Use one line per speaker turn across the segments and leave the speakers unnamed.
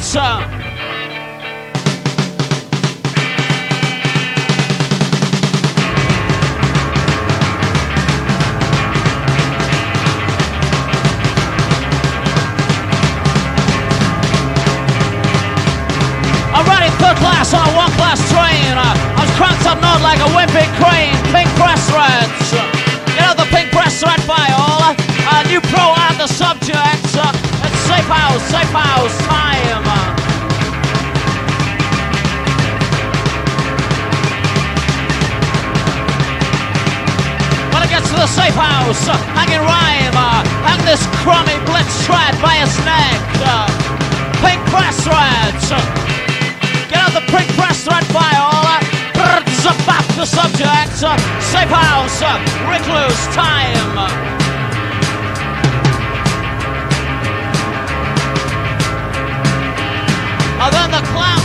I'm running third class on a one-class train. I was cranked up north like a wimpy crane. Pink press threads. You know the pink press thread viol. New pro art the subject. It's safe house time. When I get to the safe house, hanging rhyme. Hang this crummy blitz shred by his neck. Pink press threads. Get out the pink press thread viol. Back the subject. Safe house. Recluse time. Then the clown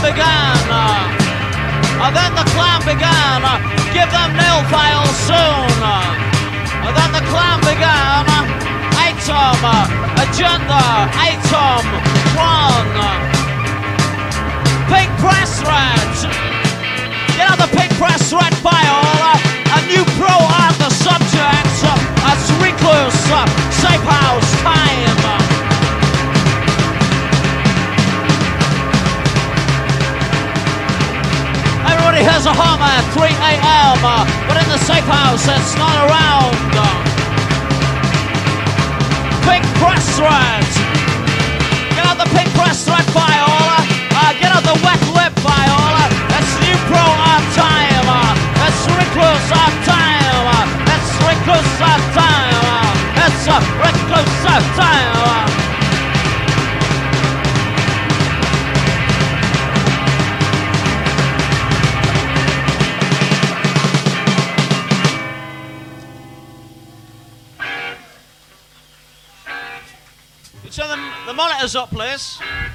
began. Give them nail files soon. Then the clown began. Item, agenda, item 1. Pink press threads. Get out the pink press thread viol. A new pro art the subject. As recluse, safe house time. Everybody has a home at 3 a.m. But in the safe house it's not around. Pink press threads. Get out the pink press thread viol. Get out the wet lip viol. It's new pro art time. It's recluse art time. It's recluse art time. It's recluse art time. Turn the monitors up, please.